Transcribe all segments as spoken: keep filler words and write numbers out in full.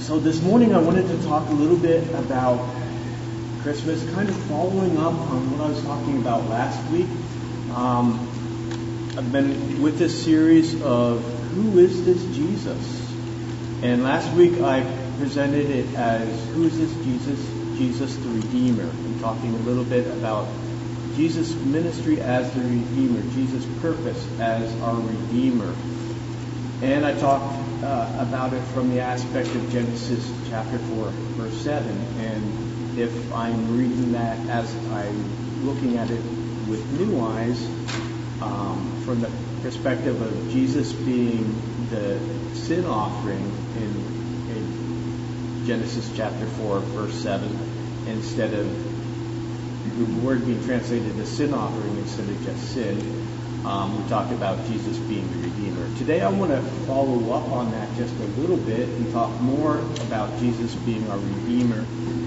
So this morning I wanted to talk a little bit about Christmas, kind of following up on what I was talking about last week. Um, I've been with this series of Who is this Jesus? And last week I presented it as Who is this Jesus? Jesus the Redeemer. I'm talking a little bit about Jesus' ministry as the Redeemer, Jesus' purpose as our Redeemer. And I talked uh, about it from the aspect of Genesis chapter four, verse seven. And if I'm reading that as I'm looking at it with new eyes, um, from the perspective of Jesus being the sin offering in, in Genesis chapter four, verse seven, instead of the word being translated as sin offering instead of just sin. Um, we talked about Jesus being the Redeemer. Today I want to follow up on that just a little bit and talk more about Jesus being our Redeemer.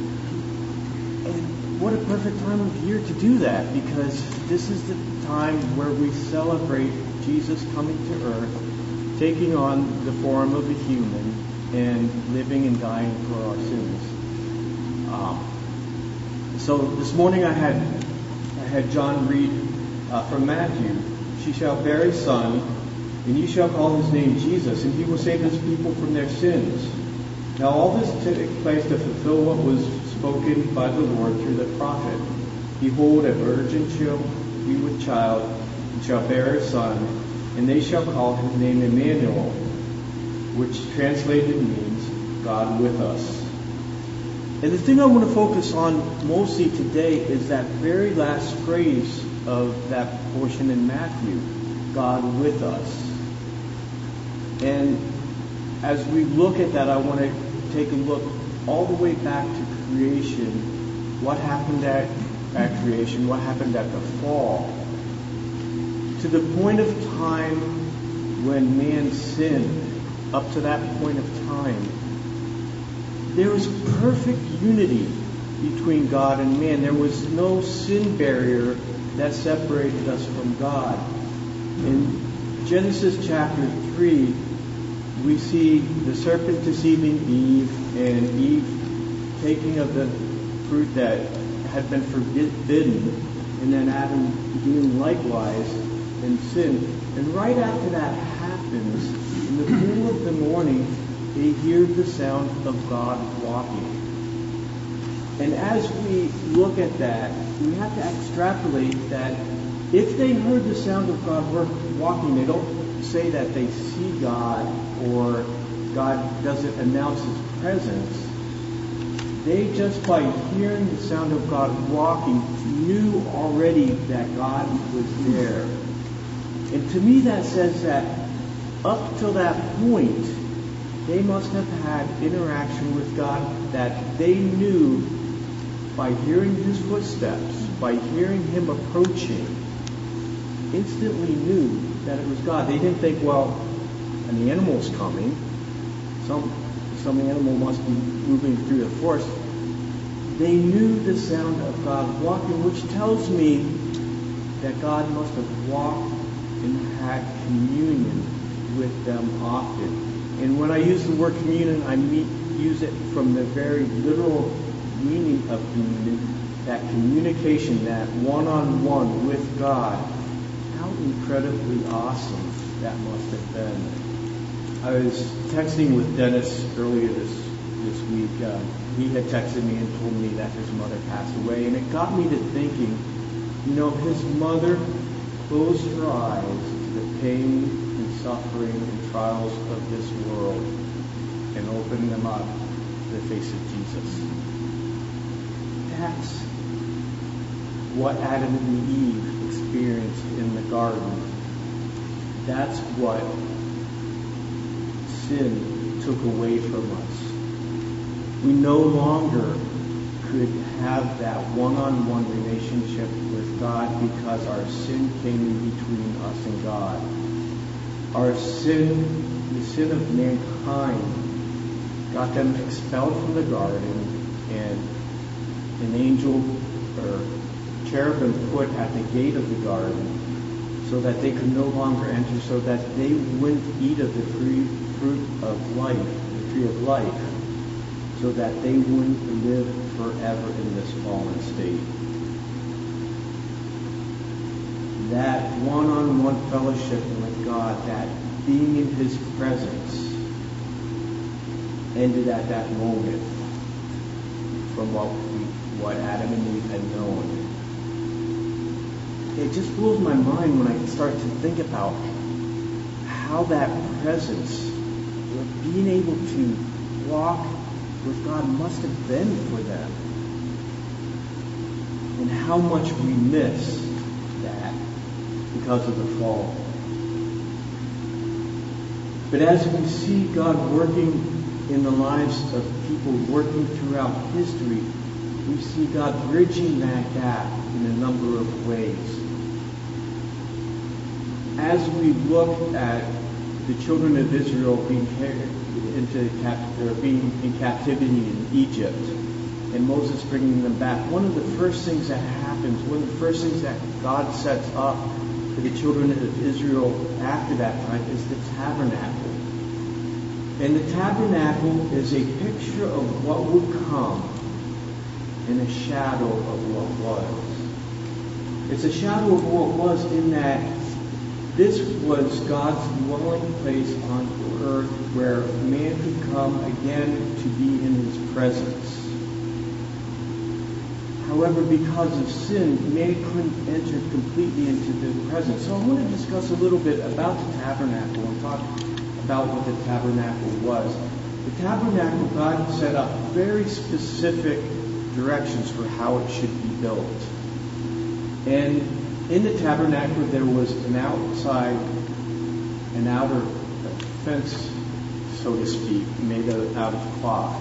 And what a perfect time of year to do that, because this is the time where we celebrate Jesus coming to earth, taking on the form of a human, and living and dying for our sins. Um, so this morning I had I had John read uh, from Matthew. She shall bear a son, and you shall call his name Jesus, and he will save his people from their sins. Now all this took place to fulfill what was spoken by the Lord through the prophet. Behold, a virgin shall be with child, and shall bear a son, and they shall call his name Emmanuel, which translated means God with us. And the thing I want to focus on mostly today is that very last phrase of that portion in Matthew, God with us. And as we look at that, I want to take a look all the way back to creation. What happened at, at creation? What happened at the fall? To the point of time when man sinned, up to that point of time, there was perfect unity between God and man. There was no sin barrier that separated us from God. In Genesis chapter three, we see the serpent deceiving Eve, and Eve taking of the fruit that had been forbidden, and then Adam doing likewise in sin. And right after that happens, in the cool of the morning, they hear the sound of God walking. And as we look at that, we have to extrapolate that if they heard the sound of God walking, they don't say that they see God or God doesn't announce his presence. They just by hearing the sound of God walking knew already that God was there. And to me that says that up till that point, they must have had interaction with God that they knew by hearing his footsteps, by hearing him approaching, instantly knew that it was God. They didn't think, well, an animal's coming. Some, some animal must be moving through the forest. They knew the sound of God walking, which tells me that God must have walked and had communion with them often. And when I use the word communion, I mean, use it from the very literal meaning of communion, that communication, that one-on-one with God. How incredibly awesome that must have been. I was texting with Dennis earlier this this week. Uh, he had texted me and told me that his mother passed away, and it got me to thinking, you know, his mother closed her eyes to the pain and suffering and trials of this world and opened them up to the face of Jesus. That's what Adam and Eve experienced in the garden. That's what sin took away from us. We no longer could have that one-on-one relationship with God because our sin came in between us and God. Our sin, the sin of mankind, got them expelled from the garden, and an angel or cherubim put at the gate of the garden so that they could no longer enter, so that they wouldn't eat of the free fruit of life, the tree of life. so that they wouldn't live forever in this fallen state. That one-on-one fellowship with God, that being in His presence, ended at that moment from what we, what Adam and Eve had known. It just blows my mind when I start to think about how that presence, being able to walk with God, must have been for them. And how much we miss that because of the fall. But as we see God working in the lives of people, working throughout history, we see God bridging that gap in a number of ways. As we look at the children of Israel being carried into cap- or being in captivity in Egypt, and Moses bringing them back, one of the first things that happens, one of the first things that God sets up for the children of Israel after that time is the tabernacle. And the tabernacle is a picture of what would come and a shadow of what was. It's a shadow of what was in that this was God's dwelling place on earth where man could come again to be in His presence. However, because of sin, man couldn't enter completely into the presence. So I want to discuss a little bit about the tabernacle and talk about what the tabernacle was. The tabernacle, God set up very specific directions for how it should be built. And in the tabernacle, there was an outside, an outer fence, so to speak, made out of cloth.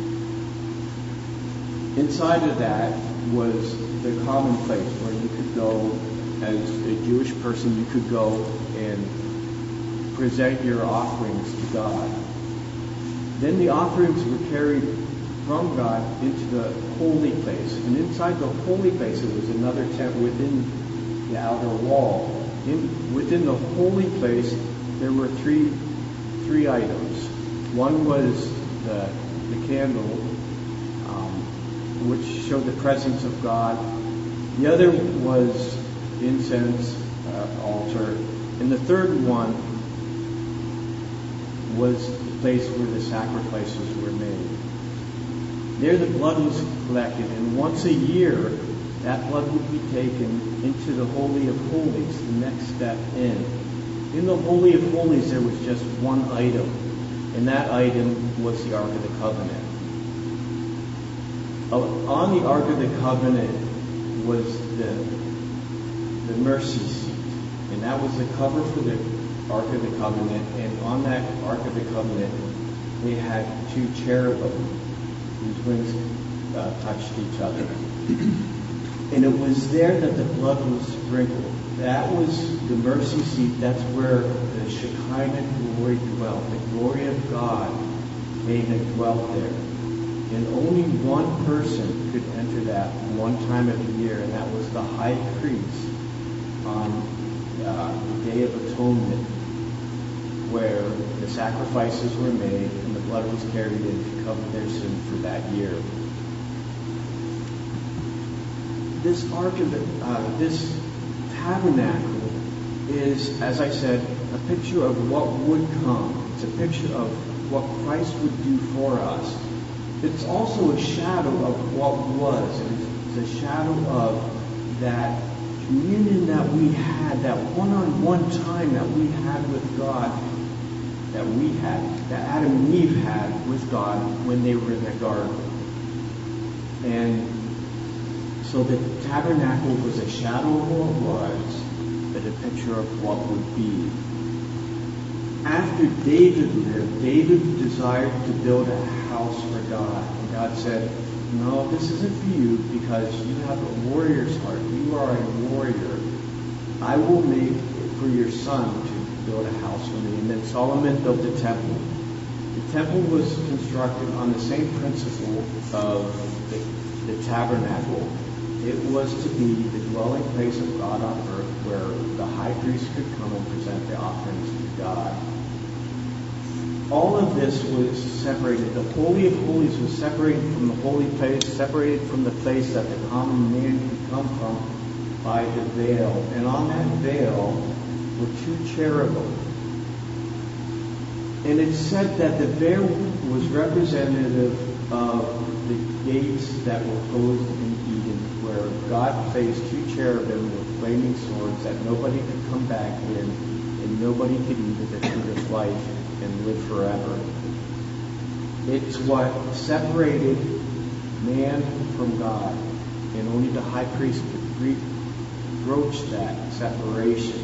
Inside of that was the common place where you could go, as a Jewish person, you could go and present your offerings to God. Then the offerings were carried from God into the holy place. And inside the holy place, it was another tent within the outer wall. In, within the holy place, there were three three items. One was the, the candle, um, which showed the presence of God. The other was incense uh, altar. And the third one was the place where the sacrifices were made. There the blood was collected, and once a year, that blood would be taken into the Holy of Holies, the next step in. In the Holy of Holies, there was just one item, and that item was the Ark of the Covenant. On the Ark of the Covenant was the, the mercy seat, and that was the cover for the Ark of the Covenant, and on that Ark of the Covenant, they had two cherubim whose wings uh, touched each other. And it was there that the blood was sprinkled. That was the mercy seat. That's where the Shekinah glory dwelt. The glory of God came and dwelt there. And only one person could enter that one time of the year, and that was the high priest on uh, the Day of Atonement, where the sacrifices were made and the blood was carried in to cover their sin for that year. This ark of the, uh, this tabernacle is, as I said, a picture of what would come. It's a picture of what Christ would do for us. It's also a shadow of what was. It's a shadow of that communion that we had, that one-on-one time that we had with God, that we had, that Adam and Eve had with God when they were in the garden. And so the tabernacle was a shadow of what was, but a picture of what would be. After David lived, David desired to build a house for God. And God said, no, this isn't for you because you have a warrior's heart. You are a warrior. I will make it for your son to build a house for me. And then Solomon built the temple. The temple was constructed on the same principle of the, the tabernacle. It was to be the dwelling place of God on earth where the high priest could come and present the offerings to God. all of this was separated. The Holy of Holies was separated from the holy place, separated from the place that the common man could come from by the veil. And on that veil were two cherubim. And it's said that the veil was representative of the gates that were closed in Eden, where God placed two cherubim with flaming swords that nobody could come back in, and nobody could eat of the fruit of life and live forever. It's what separated man from God, and only the high priest could re- broach that separation.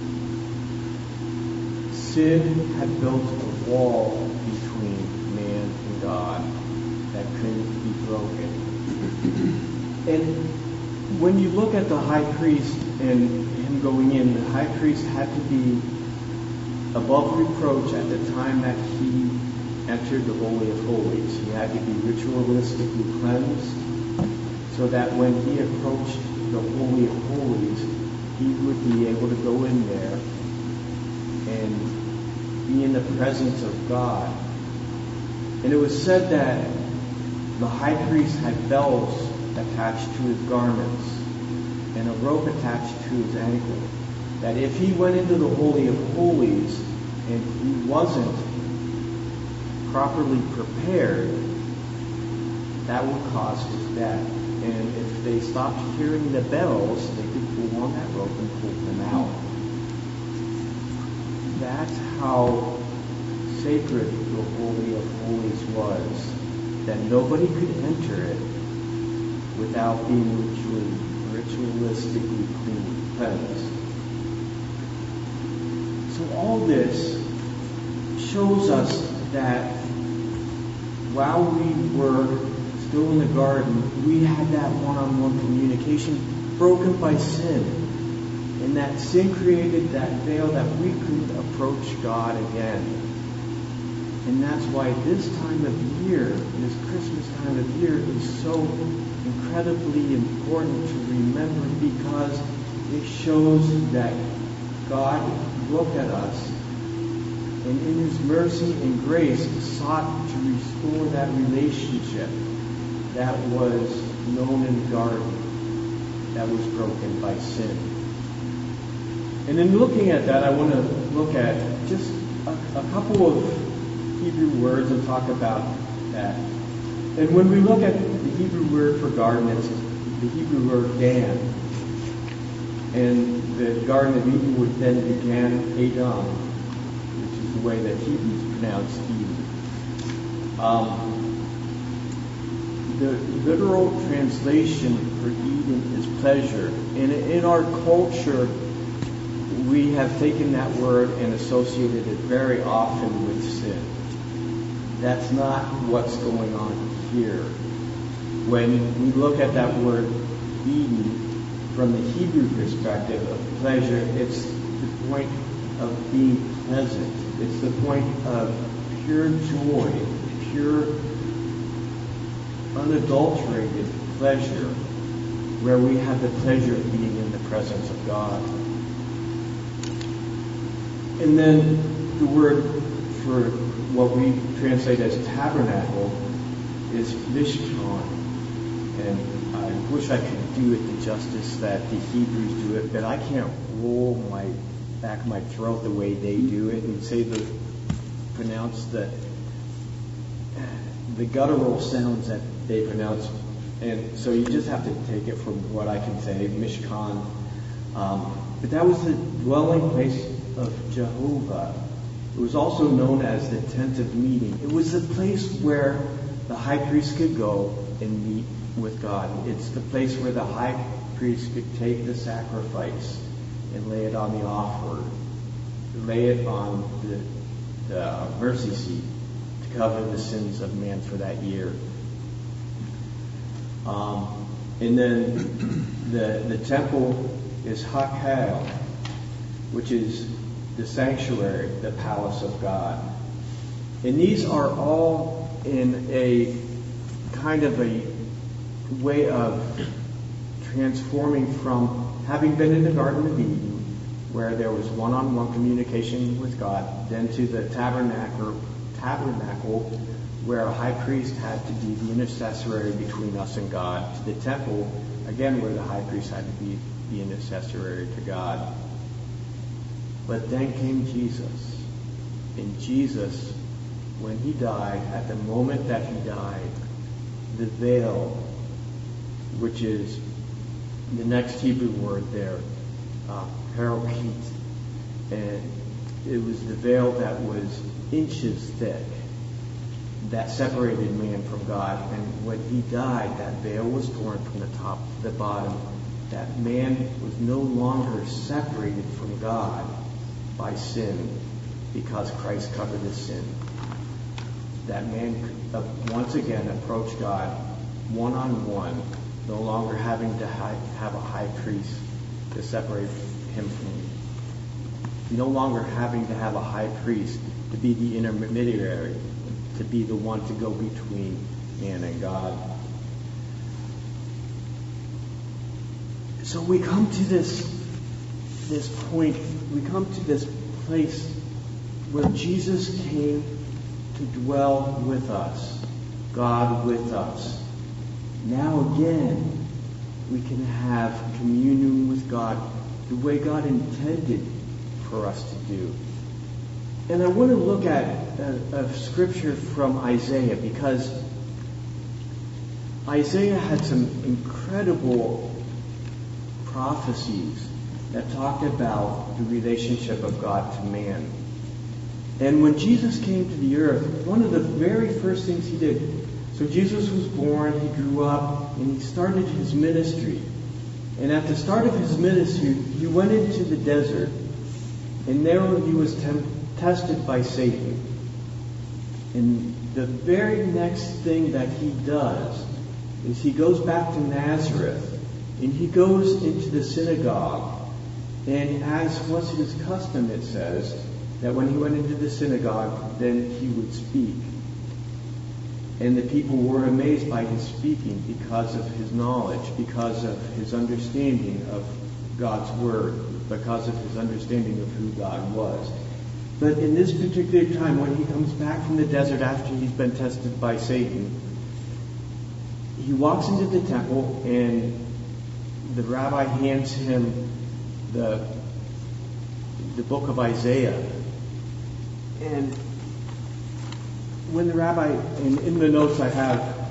Sin had built a wall between man and God that couldn't be broken. And when you look at the high priest and him going in, the high priest had to be above reproach at the time that he entered the Holy of Holies. He had to be ritualistically cleansed so that when he approached the Holy of Holies, he would be able to go in there and be in the presence of God. And it was said that the high priest had bells attached to his garments and a rope attached to his ankle, that if he went into the Holy of Holies and he wasn't properly prepared, that would cause his death. And if they stopped hearing the bells, they could pull on that rope and pull him out. That's how sacred the Holy of Holies was, that nobody could enter it without being ritually, ritualistically clean, cleansed. So all this shows us that while we were still in the garden, we had that one-on-one communication broken by sin. And that sin created that veil that we couldn't approach God again. And that's why this time of year, this Christmas time of year, is so incredibly important to remember, because it shows that God looked at us and in His mercy and grace sought to restore that relationship that was known in the garden, that was broken by sin. And in looking at that, I want to look at just a, a couple of Hebrew words and talk about that. And when we look at the Hebrew word for garden, it's the Hebrew word gan. And the Garden of Eden would then began Adam, which is the way that Hebrews pronounce Eden. Um, the literal translation for Eden is pleasure. And in our culture, we have taken that word and associated it very often with sin. That's not what's going on here. When we look at that word Eden from the Hebrew perspective of pleasure, it's the point of being pleasant. It's the point of pure joy, pure, unadulterated pleasure, where we have the pleasure of being in the presence of God. And then the word for what we translate as tabernacle is mishkan. And I wish I could do it the justice that the Hebrews do it, but I can't roll my back of my throat the way they do it and say the pronounce the the guttural sounds that they pronounce. And so you just have to take it from what I can say, mishkan. Um, but that was the dwelling place of Jehovah. It was also known as the tent of meeting. It was the place where the high priest could go and meet with God. It's the place where the high priest could take the sacrifice and lay it on the offering, lay it on the, the mercy seat to cover the sins of man for that year. Um, and then the the temple is Hakel, which is the sanctuary, the palace of God. And these are all in a kind of a way of transforming from having been in the Garden of Eden, where there was one-on-one communication with God, then to the tabernacle, tabernacle, where a high priest had to be the intercessory between us and God, to the temple, again, where the high priest had to be the intercessory to God. But then came Jesus. And Jesus, when he died, at the moment that he died, the veil, which is the next Hebrew word there, uh, parokit, and it was the veil that was inches thick that separated man from God. And when he died, that veil was torn from the top to the bottom. That man was no longer separated from God by sin, because Christ covered his sin. That man could uh, once again approach God one-on-one, no longer having to hi- have a high priest to separate him from me. No longer having to have a high priest to be the intermediary, to be the one to go between man and God. So we come to this, this point, we come to this place where Jesus came to dwell with us, God with us. Now again, we can have communion with God the way God intended for us to do. And I want to look at a, a scripture from Isaiah, because Isaiah had some incredible prophecies that talked about the relationship of God to man. And when Jesus came to the earth, one of the very first things he did, so Jesus was born, he grew up, and he started his ministry. And at the start of his ministry, he went into the desert, and there he was tempted, tested by Satan. And the very next thing that he does is he goes back to Nazareth, and he goes into the synagogue. And as was his custom, it says that when he went into the synagogue, then he would speak. And the people were amazed by his speaking because of his knowledge, because of his understanding of God's word, because of his understanding of who God was. But in this particular time, when he comes back from the desert after he's been tested by Satan, he walks into the temple, and the rabbi hands him the, the book of Isaiah. And when the rabbi, and in the notes I have,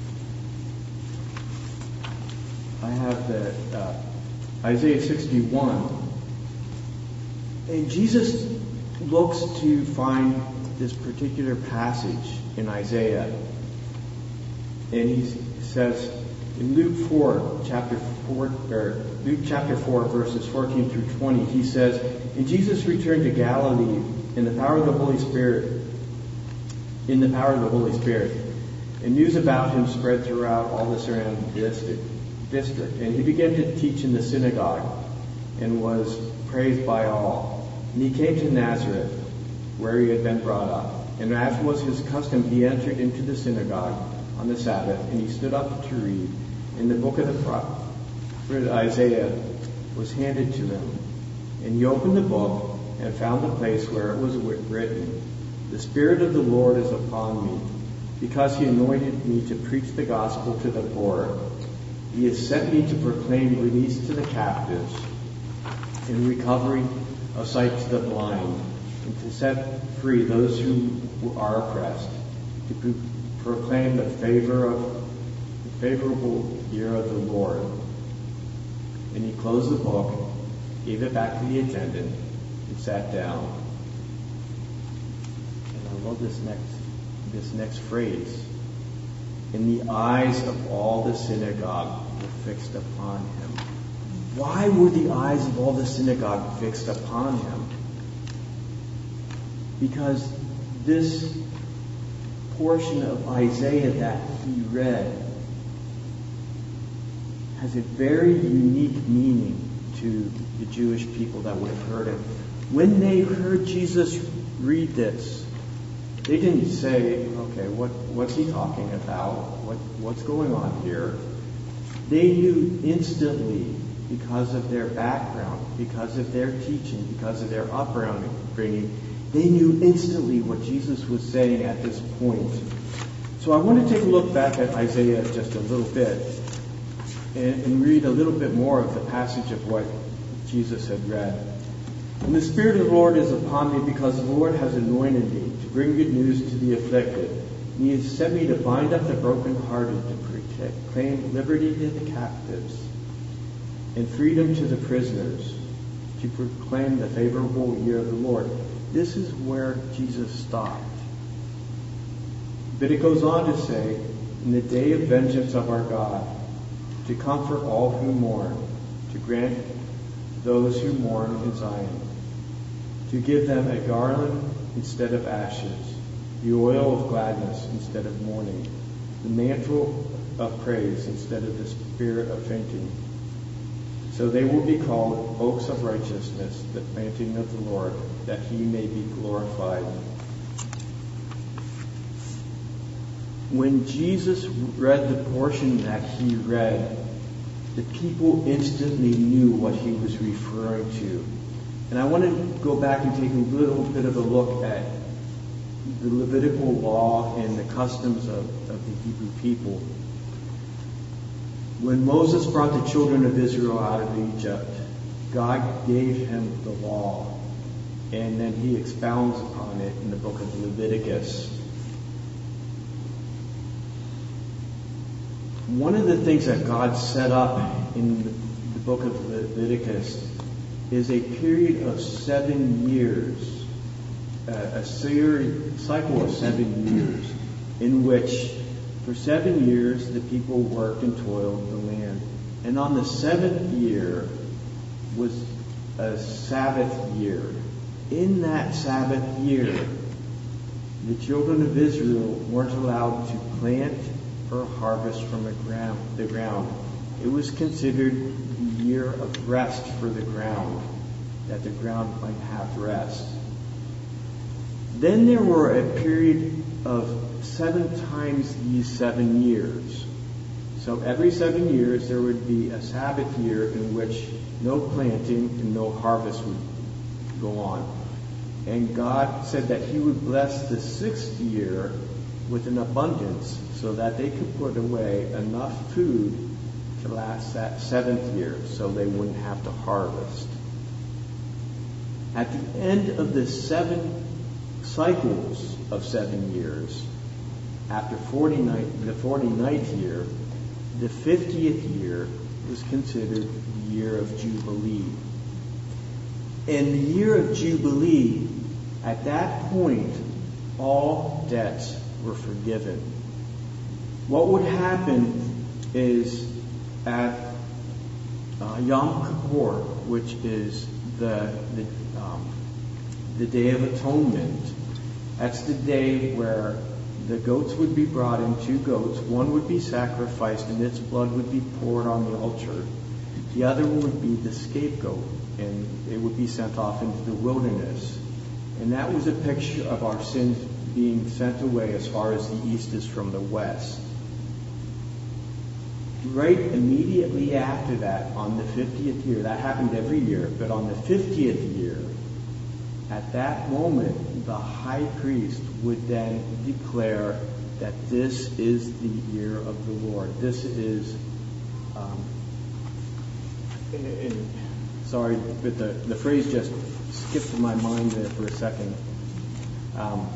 I have the uh, Isaiah sixty-one, and Jesus looks to find this particular passage in Isaiah, and he says in Luke four, chapter four, or Luke chapter four, verses fourteen through twenty, he says, "And Jesus returned to Galilee in the power of the Holy Spirit, in the power of the Holy Spirit, and news about him spread throughout all the surrounding district. District, and he began to teach in the synagogue, and was praised by all. And he came to Nazareth, where he had been brought up. And as was his custom, he entered into the synagogue on the Sabbath, and he stood up to read. And the book of the prophet Isaiah was handed to him. And he opened the book and found the place where it was written, 'The Spirit of the Lord is upon me, because he anointed me to preach the gospel to the poor. He has sent me to proclaim release to the captives, and recovery of sight to the blind, and to set free those who are oppressed, to pro- proclaim the favor of the favorable year of the Lord.' And he closed the book, gave it back to the attendant, and sat down." And I love this next this next phrase. "And the eyes of all the synagogue were fixed upon him." Why were the eyes of all the synagogue fixed upon him? Because this portion of Isaiah that he read has a very unique meaning to the Jewish people that would have heard him. When they heard Jesus read this, they didn't say, okay, what, what's he talking about? What, what's going on here? They knew instantly, because of their background, because of their teaching, because of their upbringing, They knew instantly what Jesus was saying at this point. So I want to take a look back at Isaiah just a little bit and, and read a little bit more of the passage of what Jesus had read. And the Spirit of the Lord is upon me, because the Lord has anointed me to bring good news to the afflicted. And he has sent me to bind up the brokenhearted, to proclaim liberty to the captives and freedom to the prisoners, to proclaim the favorable year of the Lord. This is where Jesus stopped. But it goes on to say, in the day of vengeance of our God, to comfort all who mourn, to grant those who mourn in Zion, to give them a garland instead of ashes, the oil of gladness instead of mourning, the mantle of praise instead of the spirit of fainting. So they will be called oaks of righteousness, the planting of the Lord, that he may be glorified. When Jesus read the portion that he read, the people instantly knew what he was referring to. And I want to go back and take a little bit of a look at the Levitical law and the customs of, of the Hebrew people. When Moses brought the children of Israel out of Egypt, God gave him the law, and then he expounds upon it in the book of Leviticus. One of the things that God set up in the book of Leviticus is a period of seven years, uh, a series, cycle of seven years, in which for seven years the people worked and toiled the land. And on the seventh year was a Sabbath year. In that Sabbath year, the children of Israel weren't allowed to plant or harvest from the ground. The ground. It was considered the year of rest for the ground, that the ground might have rest. Then there were a period of seven times these seven years. So every seven years there would be a Sabbath year in which no planting and no harvest would go on. And God said that he would bless the sixth year with an abundance so that they could put away enough food to last that seventh year so they wouldn't have to harvest. At the end of the seven cycles of seven years, after forty-nine, the forty-ninth year, the fiftieth year was considered the year of Jubilee. In the year of Jubilee, at that point, all debts were forgiven. What would happen is at uh, Yom Kippur, which is the the, um, the Day of Atonement, that's the day where the goats would be brought in, two goats. One would be sacrificed and its blood would be poured on the altar. The other would be the scapegoat, and it would be sent off into the wilderness. And that was a picture of our sins being sent away as far as the east is from the west. Right immediately after that, on the fiftieth year, that happened every year, but on the fiftieth year, at that moment, the high priest would then declare that this is the year of the Lord. This is, um, and, and, sorry, but the, the phrase just skipped my mind there for a second. Um,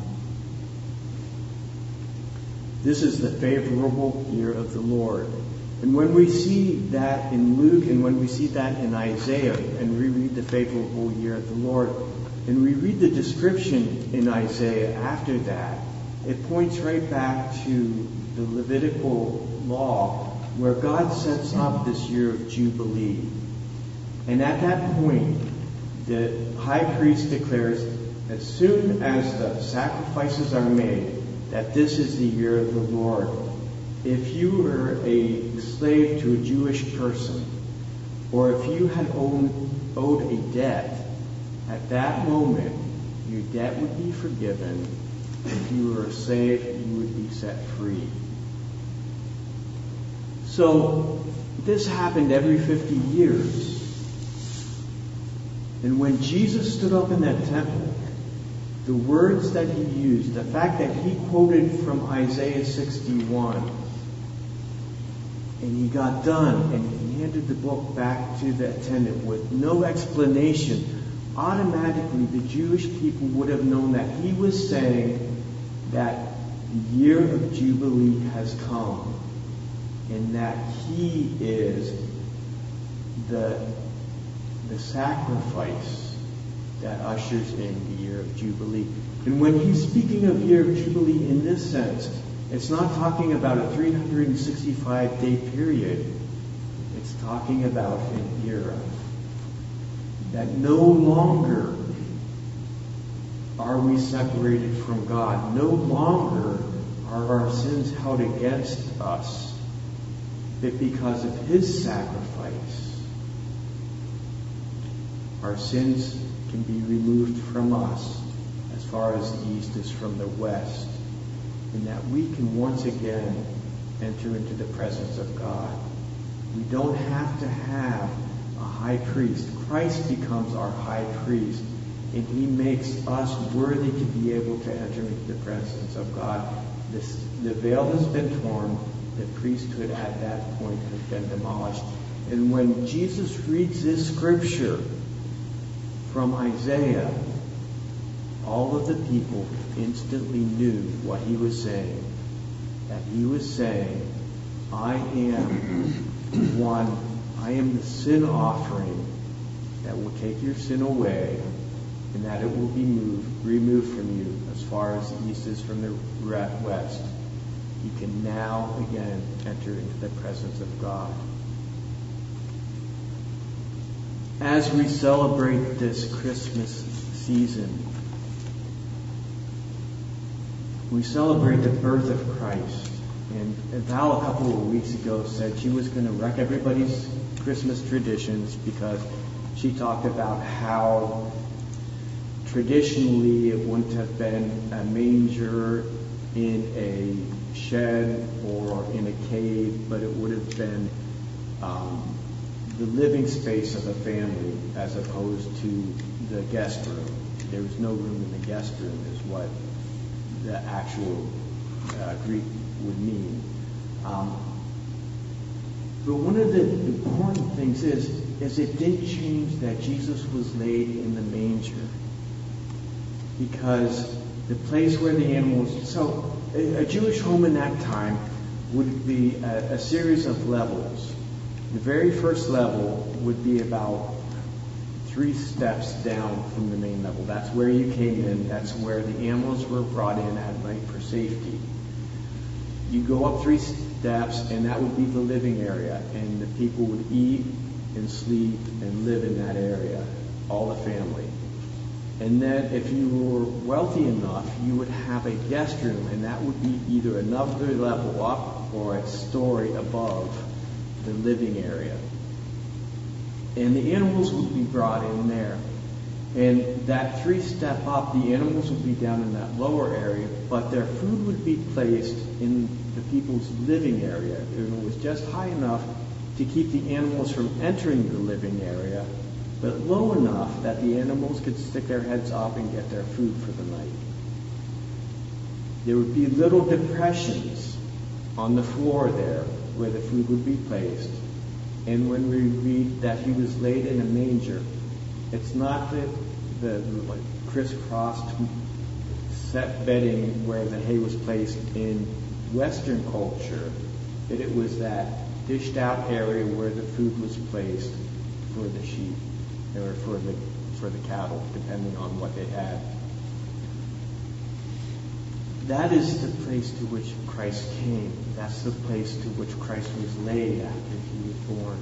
this is the favorable year of the Lord. And when we see that in Luke and when we see that in Isaiah and we read the favorable year of the Lord, and we read the description in Isaiah after that, it points right back to the Levitical law where God sets up this year of Jubilee. And at that point, the high priest declares, as soon as the sacrifices are made, that this is the year of the Lord. If you were a slave to a Jewish person, or if you had owed, owed a debt, at that moment, your debt would be forgiven. If you were a slave, you would be set free. So, this happened every fifty years. And when Jesus stood up in that temple, the words that he used, the fact that he quoted from Isaiah sixty-one, and he got done, and he handed the book back to the attendant with no explanation, automatically the Jewish people would have known that he was saying that the year of Jubilee has come, and that he is the, the sacrifice that ushers in the year of Jubilee. And when he's speaking of year of Jubilee in this sense, it's not talking about a three hundred sixty-five day period. It's talking about an era that no longer are we separated from God. No longer are our sins held against us. But because of his sacrifice, our sins can be removed from us as far as the east is from the west, and that we can once again enter into the presence of God. We don't have to have a high priest. Christ becomes our high priest, and he makes us worthy to be able to enter into the presence of God. This, the veil has been torn. The priesthood at that point has been demolished. And when Jesus reads this scripture from Isaiah, all of the people instantly knew what he was saying. That he was saying, I am one, I am the sin offering that will take your sin away, and that it will be moved, removed from you as far as the east is from the west. You can now again enter into the presence of God. As we celebrate this Christmas season, we celebrate the birth of Christ. And Val a couple of weeks ago said she was going to wreck everybody's Christmas traditions because she talked about how traditionally it wouldn't have been a manger in a shed or in a cave, but it would have been um, the living space of a family as opposed to the guest room. There was no room in the guest room is what the actual uh, Greek would mean. Um, but one of the important things is, is it didn't change that Jesus was laid in the manger. Because the place where the animals... So a, a Jewish home in that time would be a, a series of levels. The very first level would be about three steps down from the main level. That's where you came in. That's where the animals were brought in at night for safety. You go up three steps, and that would be the living area. And the people would eat and sleep and live in that area, all the family. And then if you were wealthy enough, you would have a guest room, and that would be either another level up or a story above the living area. And the animals would be brought in there. And that three step up, the animals would be down in that lower area, but their food would be placed in the people's living area. And it was just high enough to keep the animals from entering the living area, but low enough that the animals could stick their heads up and get their food for the night. There would be little depressions on the floor there where the food would be placed. And when we read that he was laid in a manger, it's not the, the like crisscrossed set bedding where the hay was placed in Western culture, but it was that dished out area where the food was placed for the sheep or for the for the cattle, depending on what they had. That is the place to which Christ came. That's the place to which Christ was laid after he was born.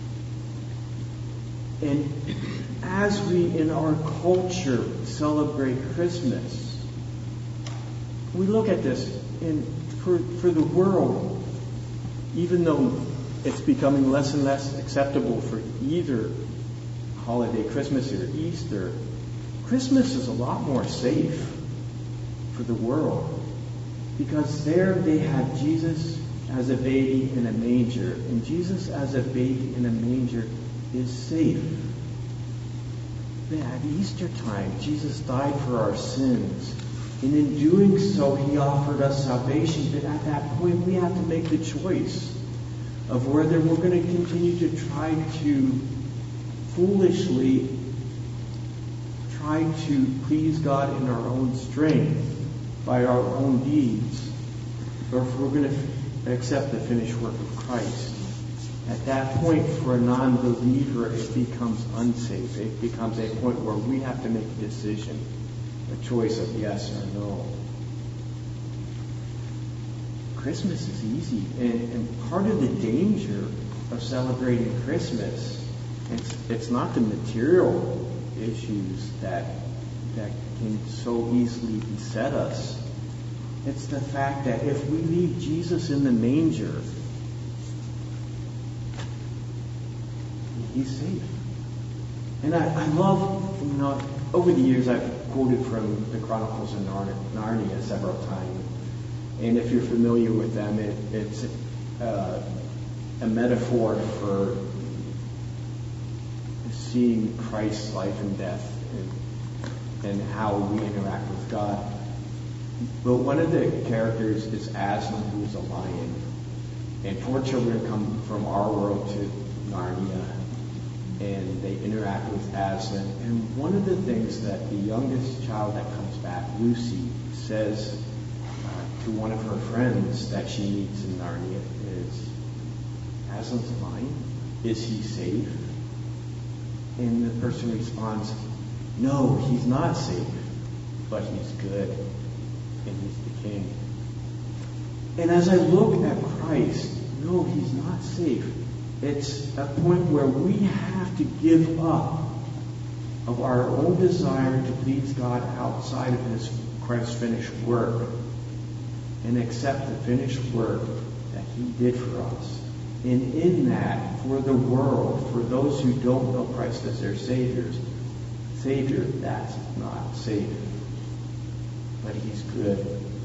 And as we in our culture celebrate Christmas, we look at this, and for, for the world, even though it's becoming less and less acceptable for either holiday, Christmas or Easter, Christmas is a lot more safe for the world. Because there they had Jesus as a baby in a manger. And Jesus as a baby in a manger is safe. at Easter time, Jesus died for our sins. And in doing so, he offered us salvation. But at that point, we have to make the choice of whether we're going to continue to try to foolishly try to please God in our own strength by our own deeds, or if we're going to accept the finished work of Christ. At that point, for a non-believer, it becomes unsafe. It becomes a point where we have to make a decision, a choice of yes or no. Christmas is easy, and, and part of the danger of celebrating Christmas, it's, it's not the material issues that that can so easily beset us. It's the fact that if we leave Jesus in the manger, he's safe. And I, I love, you know, over the years I've quoted from the Chronicles of Narnia several times. And if you're familiar with them, it, it's uh, a metaphor for seeing Christ's life and death and, and how we interact with God. But one of the characters is Aslan, who is a lion. And four children come from our world to Narnia, and they interact with Aslan. And one of the things that the youngest child that comes back, Lucy, says uh, to one of her friends that she meets in Narnia is, Aslan's a lion? Is he safe? And the person responds, no, he's not safe, but he's good, and he's the king. And as I look at Christ, no, he's not safe. It's a point where we have to give up of our own desire to please God outside of his Christ's finished work and accept the finished work that he did for us. And in that, for the world, for those who don't know Christ as their Saviors, Savior, that's not safe. But he's good.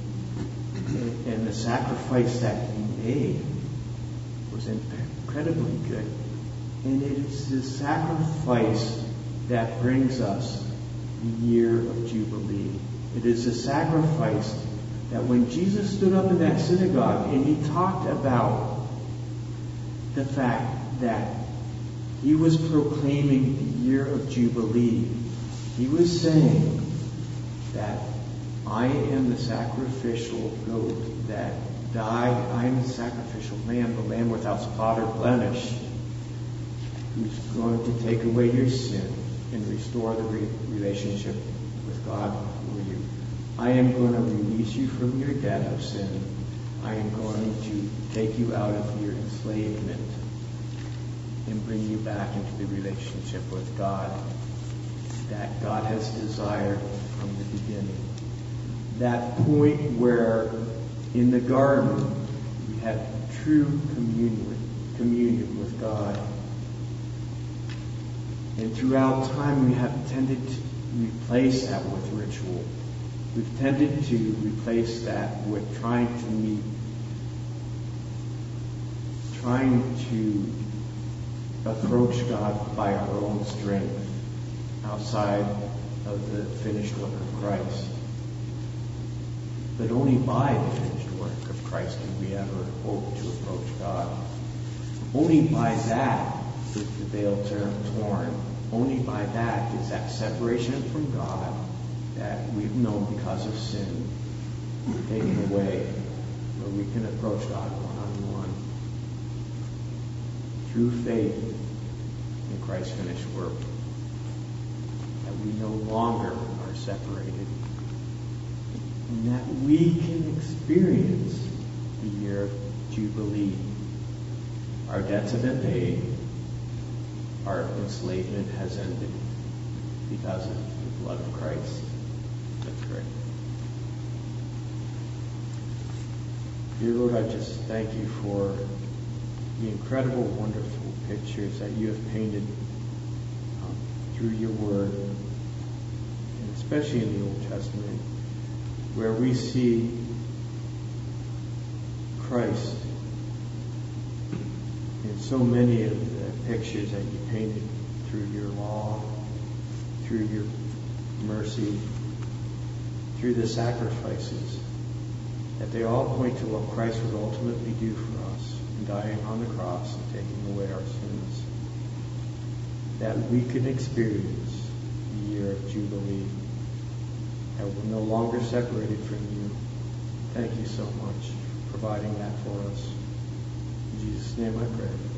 And, and the sacrifice that he made was incredibly good. And it is the sacrifice that brings us the year of Jubilee. It is the sacrifice that when Jesus stood up in that synagogue and he talked about the fact that he was proclaiming the year of Jubilee, he was saying that I am the sacrificial goat that died. I am the sacrificial lamb, the lamb without spot or blemish, who's going to take away your sin and restore the re- relationship with God for you. I am going to release you from your debt of sin. I am going to take you out of your enslavement and bring you back into the relationship with God that God has desired from the beginning. That point where in the garden we had true communion, communion with God. And throughout time we have tended to replace that with ritual. We've tended to replace that with trying to meet, trying to approach God by our own strength outside of the finished work of Christ. But only by the finished work of Christ can we ever hope to approach God. Only by that is the veil torn. Only by that is that separation from God that we've known because of sin taken away, where we can approach God one-on-one through faith in Christ's finished work, that we no longer are separated, and that we can experience the year of Jubilee. Our debts have been paid. Our enslavement has ended because of the blood of Christ. That's great. Dear Lord, I just thank you for the incredible, wonderful pictures that you have painted um, through your word, and especially in the Old Testament, where we see Christ in so many of the pictures that you painted through your law, through your mercy, through the sacrifices, that they all point to what Christ would ultimately do for us in dying on the cross and taking away our sins, that we can experience the year of Jubilee, that we're no longer separated from you. Thank you so much for providing that for us. In Jesus' name I pray.